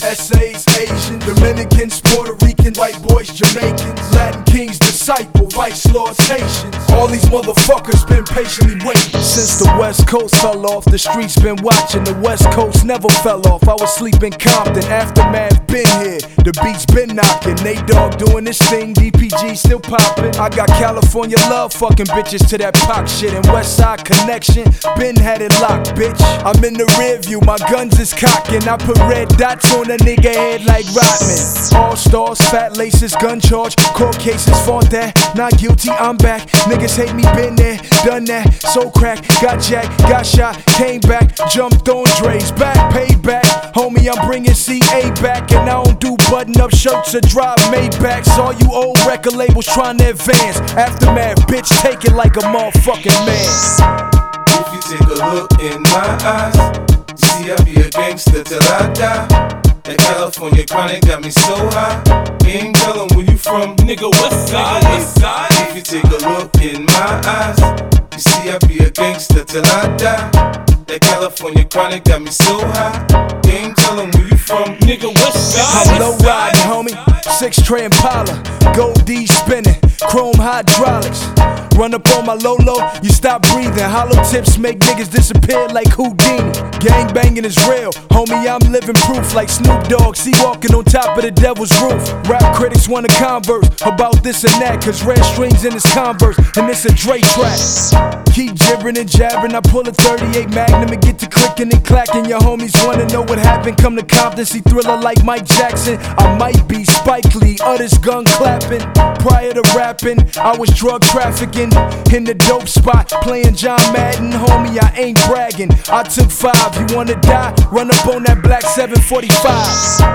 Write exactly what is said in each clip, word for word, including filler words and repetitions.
S As, Asians, Dominicans, Puerto Ricans, white boys, Jamaicans, Latin kings, disciples, vice lords, Haitians. All these motherfuckers been patiently waiting. Since the West Coast fell off, the streets been watching. The West Coast never fell off. I was sleeping Compton, Aftermath been here. The beats been knocking. Nate Dogg doing this thing, D P G still popping. I got California love fucking bitches to that pop shit. And Westside Connection, been had it locked, bitch. I'm in the rear view, my guns is cocking. I put red dots on a nigga head like Rodman. All stars, fat laces, gun charge, court cases, fought that. Not guilty, I'm back. Niggas hate me, been there, done that. So crack, got jacked, got shot, came back, jumped on Dre's back, payback. Homie, I'm bringing C A back, and I don't do button-up shirts or drive Maybachs. All you old record labels trying to advance. Aftermath, bitch, take it like a motherfucking man. If you take a look in my eyes, you see I be a gangster till I die. That California chronic got me so high. Ain't tellin' where you from, nigga, west side, west side. If you take a look in my eyes, you see I be a gangster till I die. That California chronic got me so high. Ain't tellin' where you from, nigga, west side. I'm low riding, homie. Six tray Impala, gold D spinning, chrome hydraulics. Run up on my Lolo, you stop breathing. Hollow tips make niggas disappear like Houdini. Gang banging is real, homie, I'm living proof like Snoop Dogg. See walking on top of the devil's roof. Rap critics wanna converse about this and that, cause red strings in his Converse, and it's a Dre track. Keep jibbering and jabbering, I pull a thirty-eight Magnum and get to clicking and clacking. Your homies wanna know what happened, come to Compton, see Thriller like Mike Jackson. I might be Spike Lee, others gun clapping. Prior to rapping, I was drug trafficking in the dope spot, playing John Madden. Homie, I ain't bragging, I took five. You wanna die? Run up on that black seven forty-five.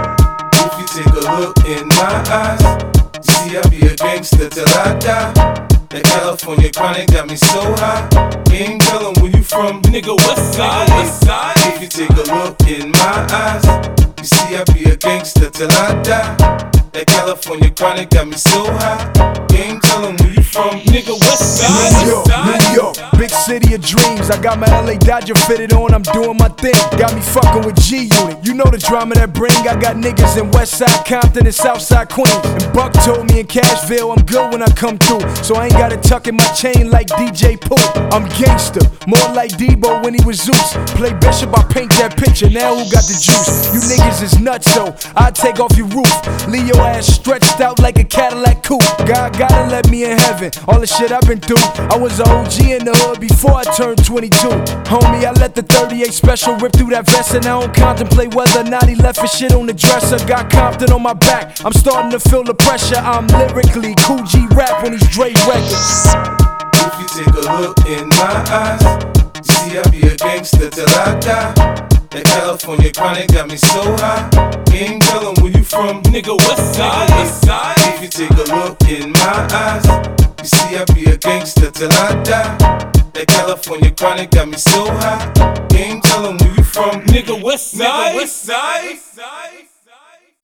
If you take a look in my eyes, you see I be a gangster till I die. That California chronic got me so high. Ain't tellin' where you from, nigga, west side, west side. If you take a look in my eyes, you see I be a gangster till I die. That California chronic got me so high. Ain't tellin' where you from, nigga, west side. New York, New York, big city of dreams. I got my L A Dodger fitted on, I'm doing my thing. Got me fucking with G-Unit, you know the drama that bring. I got niggas in Westside Compton and Southside Queens. And Buck told me in Cashville I'm good when I come through, so I ain't gotta tuck in my chain like D J Pooh. I'm gangster, more like Debo when he was Zeus. Play Bishop, I paint that picture, now who got the juice? You niggas is nuts, so I take off your roof. Leave your ass stretched out like a Cadillac coupe. God gotta let me in heaven, all the shit I've been through. I was a O G in the hood before I turned twenty-two. Homie, I let the thirty-eight special rip through that vest, and I don't contemplate whether or not he left his shit on the dresser. Got Compton on my back, I'm starting to feel the pressure. I'm lyrically Cool G rap on these Dre records. If you take a look in my eyes, you see I be a gangster till I die. That California chronic got me so high. Ain't tellin' where you from, nigga, west side, west side. If you take a look in my eyes, you see I be a gangster till I die. That California chronic got me so high. Ain't tellin' where you from, nigga, west side, nigga, west side.